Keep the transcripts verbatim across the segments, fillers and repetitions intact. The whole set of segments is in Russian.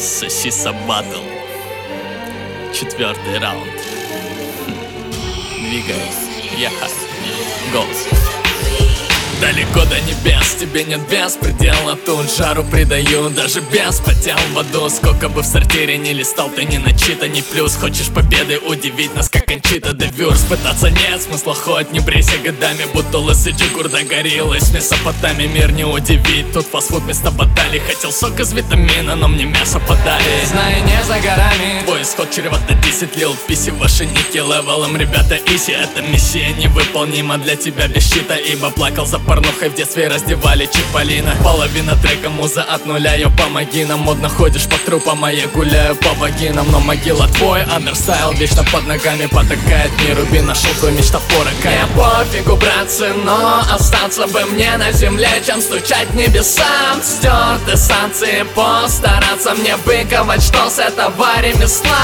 Сосиса батл. Четвертый раунд. Двигаюсь, я хай. Голос. Далеко до небес, тебе нет беспредела. Тут жару придаю, даже без потел в аду. Сколько бы в сортире не листал, ты не начитанный плюс. Хочешь победы, удивить нас, как Кончита де Вюрс. Пытаться нет смысла, хоть не брейся годами. Будто лысый джигур догорелый. С мясопотами мир не удивить. Тут фастфуд вместо баталий. Хотел сок из витамина, но мне мясо подали. Знаю, не за горами твой исход чревато десять лил писи. Ваши ники левелом, ребята, иси. Эта миссия невыполнима для тебя без щита. Ибо плакал за порнухой в детстве, раздевали Чиполлино. Половина трека муза от нуля, ее помоги нам. Модно ходишь по трупам, а я гуляю по вагинам. Но могила твой андерстайл вечно под ногами потакает. Не руби, нашел твой меч топора. Мне пофигу, братцы, но остаться бы мне на земле, чем стучать небесам. Стерты санкции, постараться мне выковать, что с этого ремесла.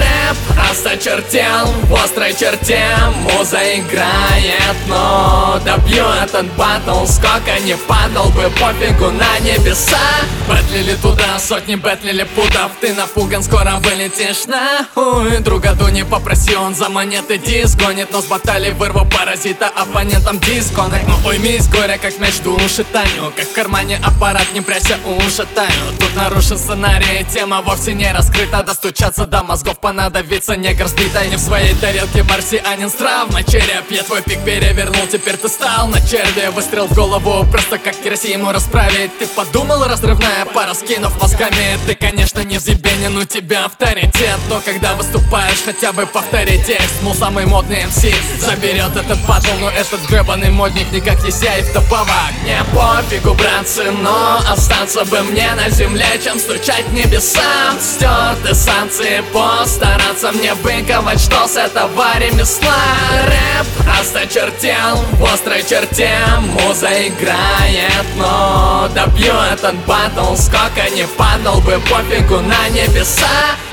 Рэп осточертел, в острой черте муза играет, но добью этот батл, сколько не падал бы, пофигу на небеса. Бэтлили туда, сотни бэтлили путов. Ты напуган, скоро вылетишь нахуй. Другаду не попроси, он за монеты диск гонит. Но с баталий вырву паразита, оппонентам дисконнект. Но уймись, горе, как мяч души Таню. Как в кармане аппарат, не прячься, уши таю. Тут нарушен сценарий, тема вовсе не раскрыта. Достучаться до мозгов понадобится негр сбитой. Не в своей тарелке марсианин с травмой череп. Я твой пик перевернул, теперь ты стал на черве. Выстрел в голову, просто как Хиросиму расправить. Ты подумал, разрывная пара, скинув мозгами. Ты, конечно, не взъебенен, у тебя авторитет. Но когда выступаешь, хотя бы повтори текст. Мол, самый модный эм си заберет этот батл. Но этот гребаный модник не как Есяев вдобавок. Мне пофигу, братцы, но остаться бы мне на земле, чем стучать небесам. Стерты санкции, постараться мне выковать, что с этого ремесла. Рэп осточертел, в острой черте муза играет, но добью этот батл, сколько не падал бы, пофигу на небеса.